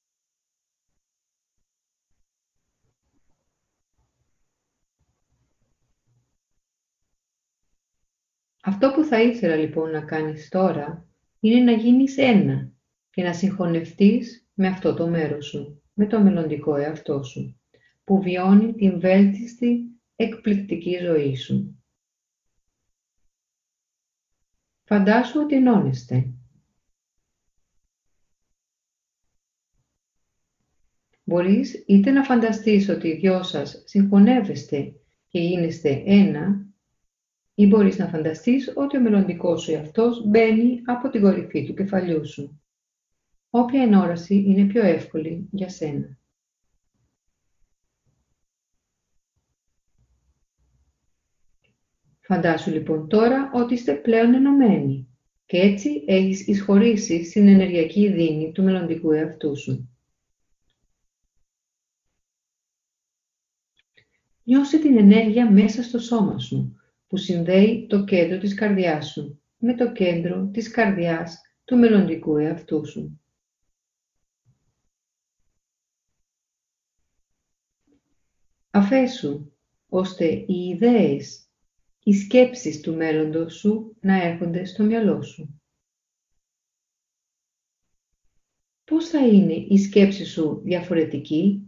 Αυτό που θα ήθελα λοιπόν να κάνεις τώρα είναι να γίνεις ένα και να συγχωνευτείς με αυτό το μέρος σου, με το μελλοντικό εαυτό σου, που βιώνει την βέλτιστη, εκπληκτική ζωή σου. Φαντάσου ότι ενώνεστε. Μπορείς είτε να φανταστείς ότι οι δυο σας συγχωνεύεστε και γίνεστε ένα, ή μπορείς να φανταστείς ότι ο μελλοντικός σου εαυτός μπαίνει από την κορυφή του κεφαλιού σου. Όποια ενόραση είναι πιο εύκολη για σένα. Φαντάσου λοιπόν τώρα ότι είστε πλέον ενωμένοι και έτσι έχεις εισχωρήσει στην ενεργειακή δύναμη του μελλοντικού εαυτού σου. Νιώσε την ενέργεια μέσα στο σώμα σου που συνδέει το κέντρο της καρδιάς σου με το κέντρο της καρδιάς του μελλοντικού εαυτού σου. Αφέσου ώστε οι ιδέες, οι σκέψεις του μέλλοντος σου να έρχονται στο μυαλό σου. Πώς θα είναι η σκέψη σου διαφορετική?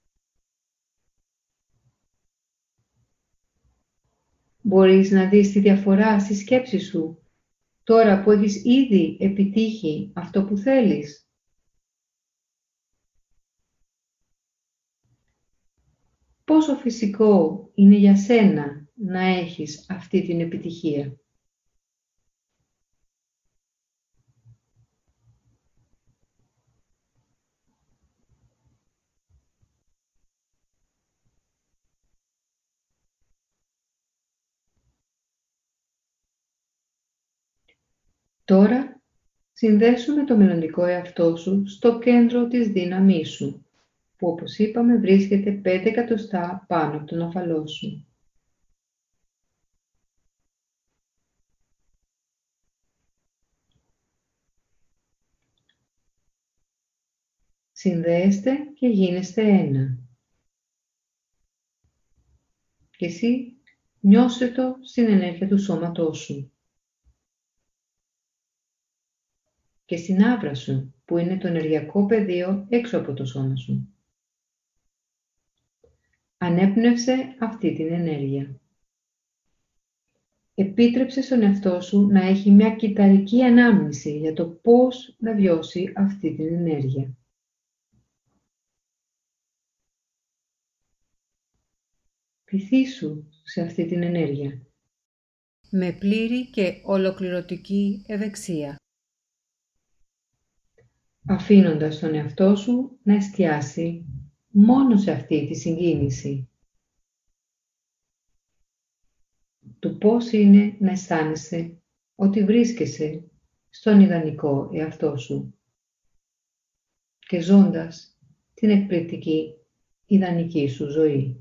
Μπορείς να δεις τη διαφορά στη σκέψη σου τώρα που έχεις ήδη επιτύχει αυτό που θέλεις? Πόσο φυσικό είναι για σένα να έχεις αυτή την επιτυχία? Τώρα συνδέσου με το μελλοντικό εαυτό σου στο κέντρο της δύναμής σου, που όπως είπαμε βρίσκεται 5 εκατοστά πάνω από τον αφαλό σου. Συνδέεστε και γίνεστε ένα. Και εσύ νιώσε το στην ενέργεια του σώματός σου. Και στην άβρα σου, που είναι το ενεργειακό πεδίο έξω από το σώμα σου. Ανέπνευσε αυτή την ενέργεια. Επίτρεψε στον εαυτό σου να έχει μια κυταρική ανάμνηση για το πώς να βιώσει αυτή την ενέργεια. Πληθύσου σε αυτή την ενέργεια με πλήρη και ολοκληρωτική ευεξία, αφήνοντας τον εαυτό σου να εστιάσει μόνο σε αυτή τη συγκίνηση του πώς είναι να αισθάνεσαι ότι βρίσκεσαι στον ιδανικό εαυτό σου και ζώντας την εκπληκτική ιδανική σου ζωή.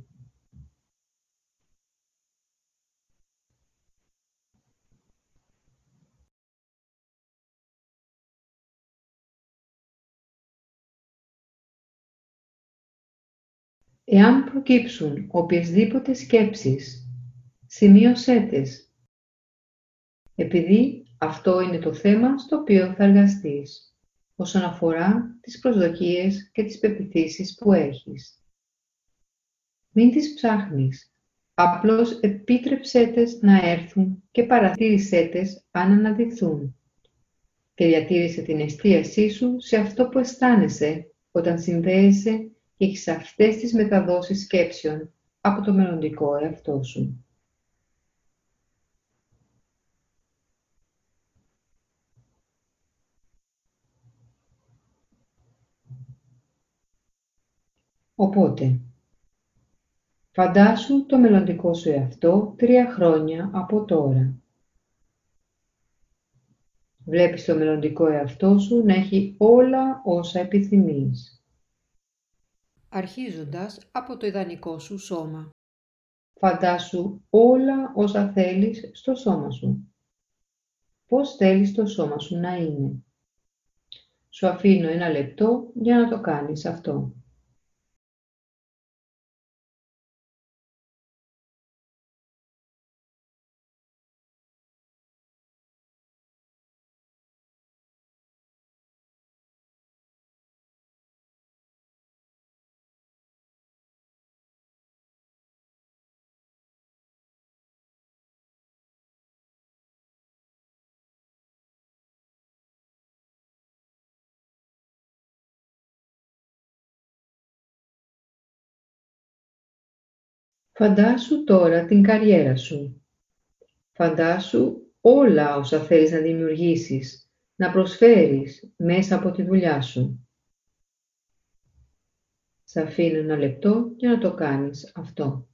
Εάν προκύψουν οποιασδήποτε σκέψεις, σημείωσέ τες, επειδή αυτό είναι το θέμα στο οποίο θα εργαστείς, όσον αφορά τις προσδοκίες και τις πεποιθήσεις που έχεις. Μην τις ψάχνεις, απλώς επίτρεψέ τες να έρθουν και παρατήρησέ τες αν αναδειχθούν και διατήρησε την εστίασή σου σε αυτό που αισθάνεσαι όταν συνδέεσαι και έχεις αυτές τις μεταδόσεις σκέψεων από το μελλοντικό εαυτό σου. Οπότε, Φαντάσου το μελλοντικό σου εαυτό 3 χρόνια από τώρα. Βλέπεις το μελλοντικό εαυτό σου να έχει όλα όσα επιθυμείς. Αρχίζοντας από το ιδανικό σου σώμα. Φαντάσου όλα όσα θέλεις στο σώμα σου. Πώς θέλεις το σώμα σου να είναι. Σου αφήνω 1 λεπτό για να το κάνεις αυτό. Φαντάσου τώρα την καριέρα σου. Φαντάσου όλα όσα θέλεις να δημιουργήσεις, να προσφέρεις μέσα από τη δουλειά σου. Σ' αφήνω 1 λεπτό για να το κάνεις αυτό.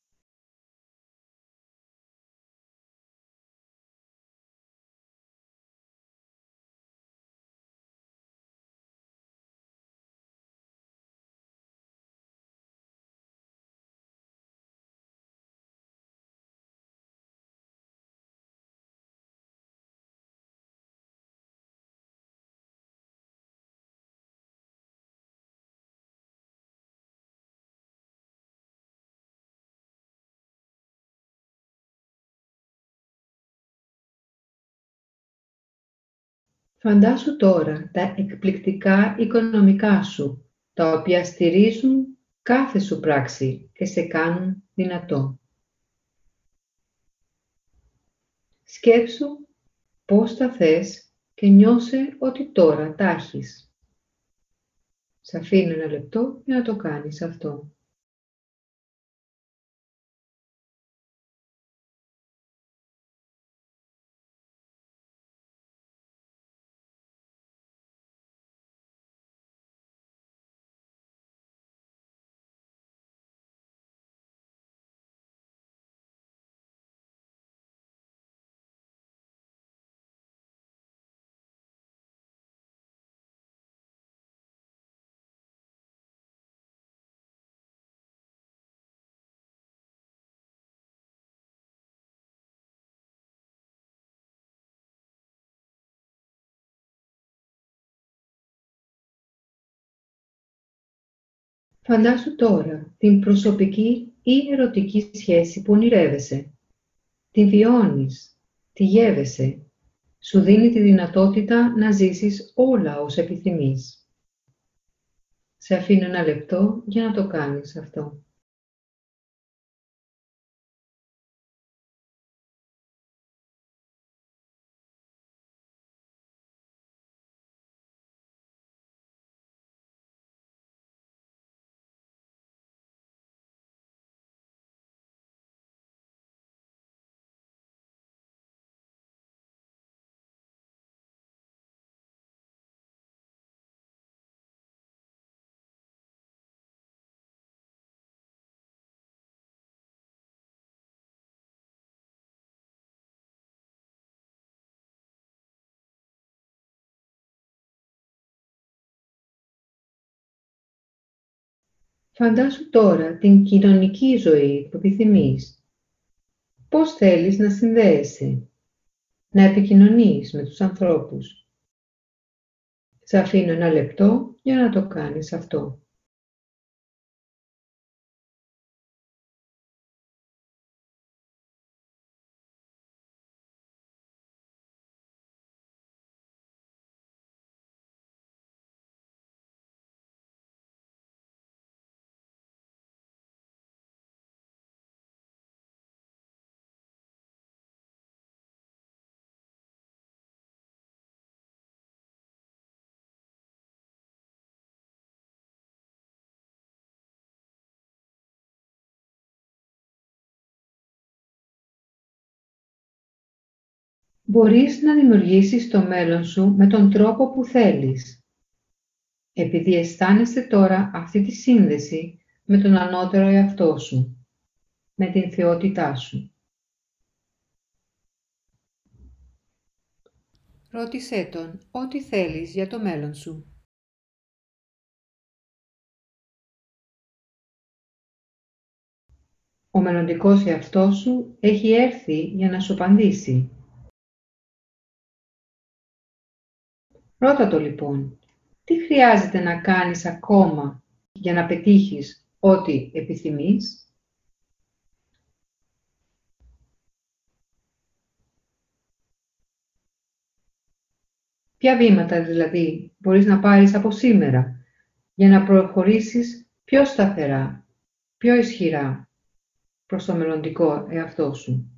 Φαντάσου τώρα τα εκπληκτικά οικονομικά σου, τα οποία στηρίζουν κάθε σου πράξη και σε κάνουν δυνατό. Σκέψου πώς τα θες και νιώσε ότι τώρα τα έχεις. Σ' αφήνω 1 λεπτό για να το κάνεις αυτό. Φαντάσου τώρα την προσωπική ή ερωτική σχέση που ονειρεύεσαι. Τη βιώνεις, τη γεύεσαι. Σου δίνει τη δυνατότητα να ζήσεις όλα όσα επιθυμείς. Σε αφήνω 1 λεπτό για να το κάνεις αυτό. Φαντάσου τώρα την κοινωνική ζωή που επιθυμείς. Πώς θέλεις να συνδέεσαι, να επικοινωνείς με τους ανθρώπους. Σε αφήνω 1 λεπτό για να το κάνεις αυτό. Μπορείς να δημιουργήσεις το μέλλον σου με τον τρόπο που θέλεις. Επειδή αισθάνεσαι τώρα αυτή τη σύνδεση με τον ανώτερο εαυτό σου. με την θεότητά σου. Ρώτησέ τον ό,τι θέλεις για το μέλλον σου. Ο μελλοντικός εαυτός σου έχει έρθει για να σου απαντήσει. Ρώτα το λοιπόν, τι χρειάζεται να κάνεις ακόμα για να πετύχεις ό,τι επιθυμείς? Ποια βήματα δηλαδή μπορείς να πάρεις από σήμερα για να προχωρήσεις πιο σταθερά, πιο ισχυρά προς το μελλοντικό εαυτό σου?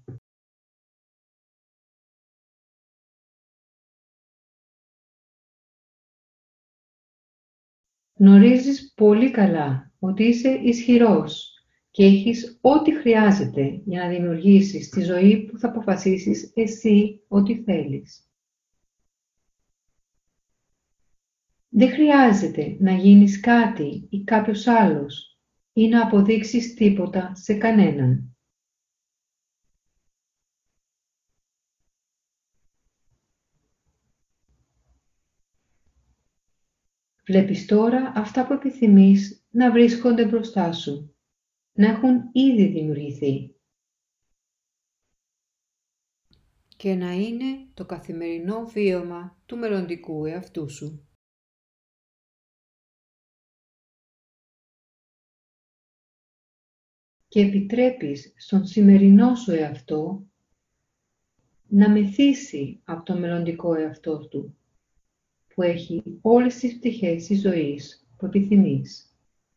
Γνωρίζεις πολύ καλά ότι είσαι ισχυρός και έχεις ό,τι χρειάζεται για να δημιουργήσεις τη ζωή που θα αποφασίσεις εσύ ότι θέλεις. Δεν χρειάζεται να γίνεις κάτι ή κάποιος άλλος ή να αποδείξεις τίποτα σε κανέναν. Βλέπεις τώρα αυτά που επιθυμείς να βρίσκονται μπροστά σου, να έχουν ήδη δημιουργηθεί. Και να είναι το καθημερινό βίωμα του μελλοντικού εαυτού σου. Και επιτρέπεις στον σημερινό σου εαυτό να μεθύσει από το μελλοντικό εαυτό του, που έχει όλες τις πτυχές της ζωής που επιθυμείς.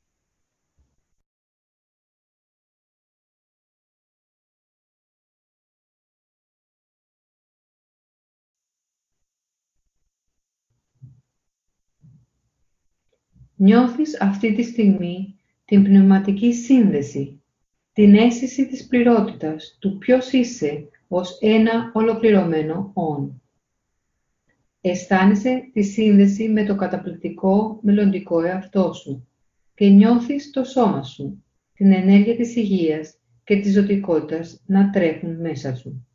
Νιώθεις αυτή τη στιγμή την πνευματική σύνδεση, την αίσθηση της πληρότητας του ποιος είσαι ως ένα ολοκληρωμένο «ον». Αισθάνεσαι τη σύνδεση με το καταπληκτικό μελλοντικό εαυτό σου και νιώθεις το σώμα σου, την ενέργεια της υγείας και της ζωτικότητας να τρέχουν μέσα σου.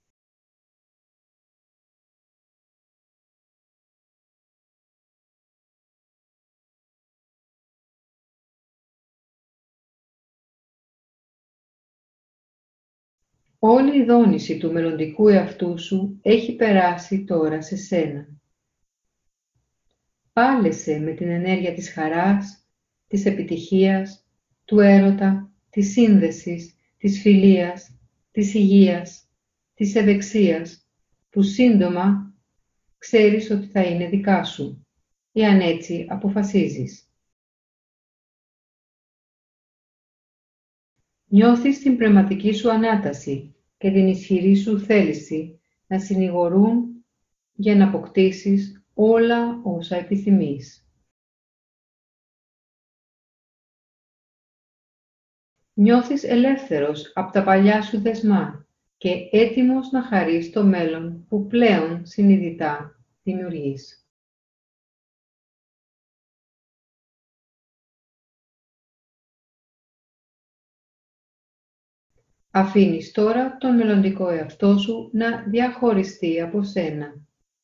Όλη η δόνηση του μελλοντικού εαυτού σου έχει περάσει τώρα σε σένα. Πάλεσαι με την ενέργεια της χαράς, της επιτυχίας, του έρωτα, της σύνδεσης, της φιλίας, της υγείας, της ευεξίας, που σύντομα ξέρεις ότι θα είναι δικά σου, εάν έτσι αποφασίζεις. Νιώθεις την πνευματική σου ανάταση και την ισχυρή σου θέληση να συνηγορούν για να αποκτήσεις όλα όσα επιθυμείς. Νιώθεις ελεύθερος από τα παλιά σου δεσμά και έτοιμος να χαρείς το μέλλον που πλέον συνειδητά δημιουργείς. Αφήνεις τώρα τον μελλοντικό εαυτό σου να διαχωριστεί από σένα.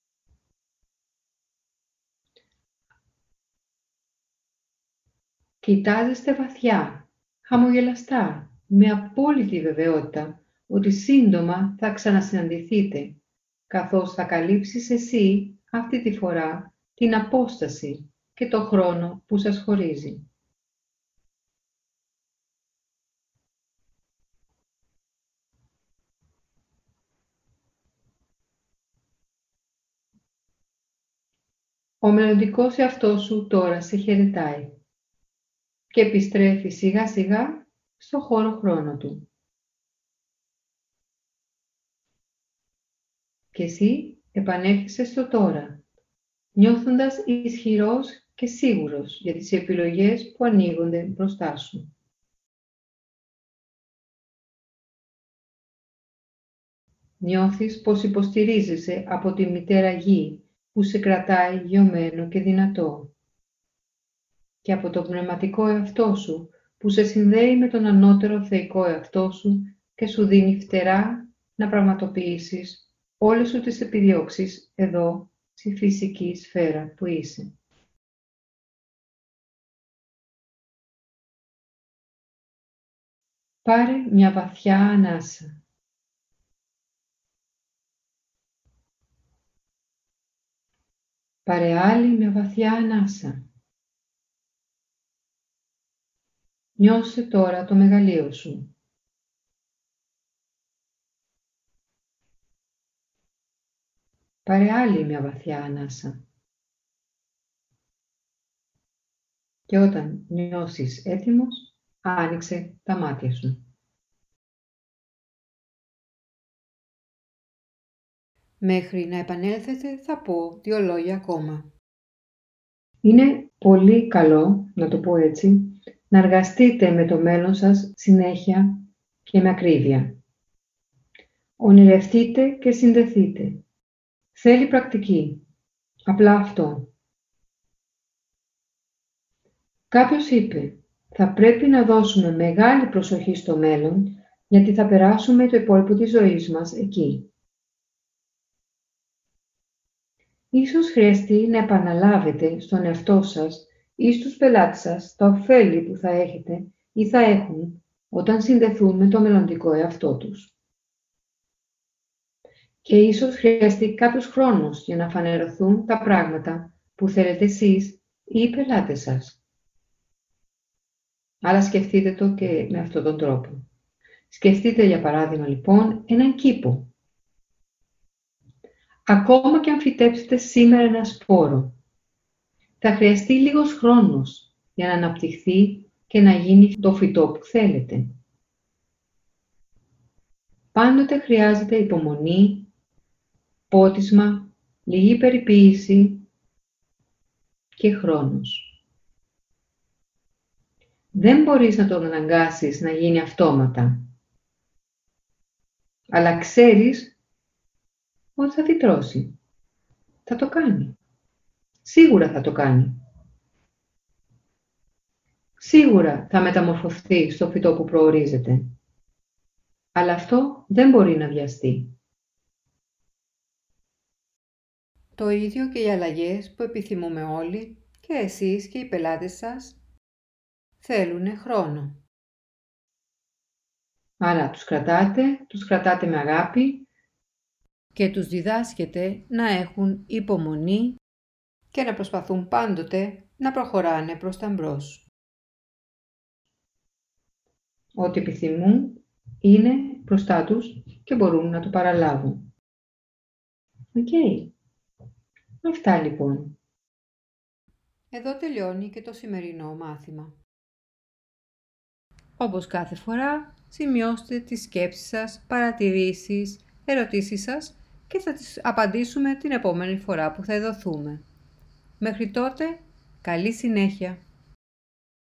Κοιτάζεστε βαθιά, χαμογελαστά, με απόλυτη βεβαιότητα ότι σύντομα θα ξανασυναντηθείτε, καθώς θα καλύψεις εσύ αυτή τη φορά την απόσταση και το χρόνο που σας χωρίζει. Ο μελλοντικός εαυτός σου τώρα σε χαιρετάει και επιστρέφει σιγά σιγά στο χώρο-χρόνο του. Και εσύ επανέρχεσαι στο τώρα, νιώθοντας ισχυρός και σίγουρος για τις επιλογές που ανοίγονται μπροστά σου. Νιώθεις πως υποστηρίζεσαι από τη μητέρα γη που σε κρατάει γιωμένο και δυνατό και από το πνευματικό εαυτό σου που σε συνδέει με τον ανώτερο θεϊκό εαυτό σου και σου δίνει φτερά να πραγματοποιήσεις όλες σου τις επιδιώξεις εδώ, στη φυσική σφαίρα που είσαι. Πάρε μια βαθιά ανάσα. Πάρε άλλη μια βαθιά ανάσα. Νιώσε τώρα το μεγαλείο σου. Πάρε άλλη μια βαθιά ανάσα. Και όταν νιώσεις έτοιμος, άνοιξε τα μάτια σου. Μέχρι να επανέλθετε θα πω 2 λόγια ακόμα. Είναι πολύ καλό, να το πω έτσι, να εργαστείτε με το μέλλον σας συνέχεια και με ακρίβεια. Ονειρευτείτε και συνδεθείτε. Θέλει πρακτική. Απλά αυτό. Κάποιος είπε, θα πρέπει να δώσουμε μεγάλη προσοχή στο μέλλον, γιατί θα περάσουμε το υπόλοιπο της ζωής μας εκεί. Ίσως χρειαστεί να επαναλάβετε στον εαυτό σας ή στους πελάτες σας τα ωφέλη που θα έχετε ή θα έχουν όταν συνδεθούν με το μελλοντικό εαυτό τους. Και ίσως χρειαστεί κάποιος χρόνος για να φανερωθούν τα πράγματα που θέλετε εσείς ή οι πελάτες σας. Αλλά σκεφτείτε το και με αυτόν τον τρόπο. Σκεφτείτε για παράδειγμα λοιπόν έναν κήπο. Ακόμα και αν φυτέψετε σήμερα ένα σπόρο, θα χρειαστεί λίγος χρόνος για να αναπτυχθεί και να γίνει το φυτό που θέλετε. Πάντοτε χρειάζεται υπομονή, πότισμα, λίγη περιποίηση και χρόνος. Δεν μπορείς να τον αναγκάσεις να γίνει αυτόματα, αλλά ξέρεις ότι θα φυτρώσει. Θα το κάνει. Σίγουρα θα το κάνει. Σίγουρα θα μεταμορφωθεί στο φυτό που προορίζεται. Αλλά αυτό δεν μπορεί να βιαστεί. Το ίδιο και οι αλλαγές που επιθυμούμε όλοι, και εσείς και οι πελάτες σας, θέλουνε χρόνο. Άρα τους κρατάτε με αγάπη Και τους διδάσκετε να έχουν υπομονή και να προσπαθούν πάντοτε να προχωράνε προς τα μπρος. ό,τι επιθυμούν είναι μπροστά τους και μπορούν να το παραλάβουν. Οκ. Αυτά λοιπόν. Εδώ τελειώνει και το σημερινό μάθημα. Όπως κάθε φορά, σημειώστε τις σκέψεις σας, παρατηρήσεις, ερωτήσεις σας και θα τις απαντήσουμε την επόμενη φορά που θα ειδωθούμε. Μέχρι τότε, καλή συνέχεια!